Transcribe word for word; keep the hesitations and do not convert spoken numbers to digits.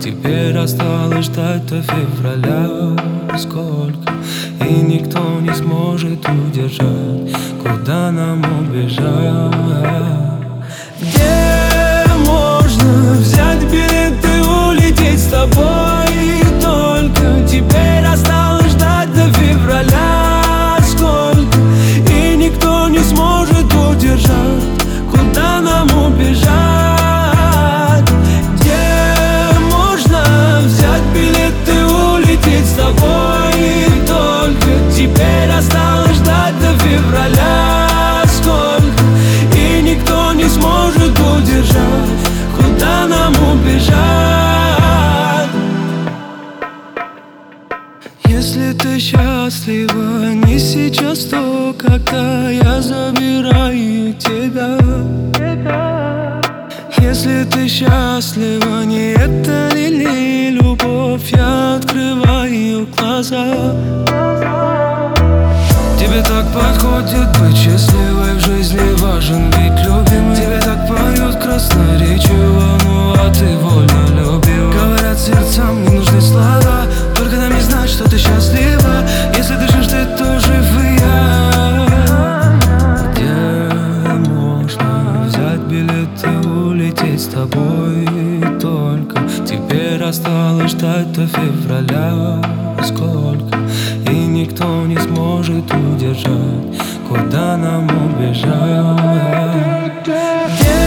Теперь осталось ждать до февраля. Сколько, и никто не сможет удержать, куда нам убежать. Где можно взять билет и улететь с тобой? Только теперь осталось ждать до февраля. Сколько, и никто не сможет удержать, куда нам убежать. Где можно взять билет и улететь с тобой? Только теперь осталось ждать до февраля. Сколько, и никто не сможет удержать, куда нам убежать. Если ты счастлива не сейчас, то когда я забираю тебя. Если ты счастлива, не это ли любовь, я открываю глаза. Тебе так подходит быть счастливой в жизни, важен быть любимым. Тебе так поют красноречиво, ну а ты вольно любил. Говорят, сердцам не нужны слова, только нам не знать, что ты счастлива. Если дышишь ты, то жив и я. Где можно взять билет и улететь с тобой? Только теперь осталось ждать до февраля. Сколько, и никто не сможет удержать, куда нам убежать.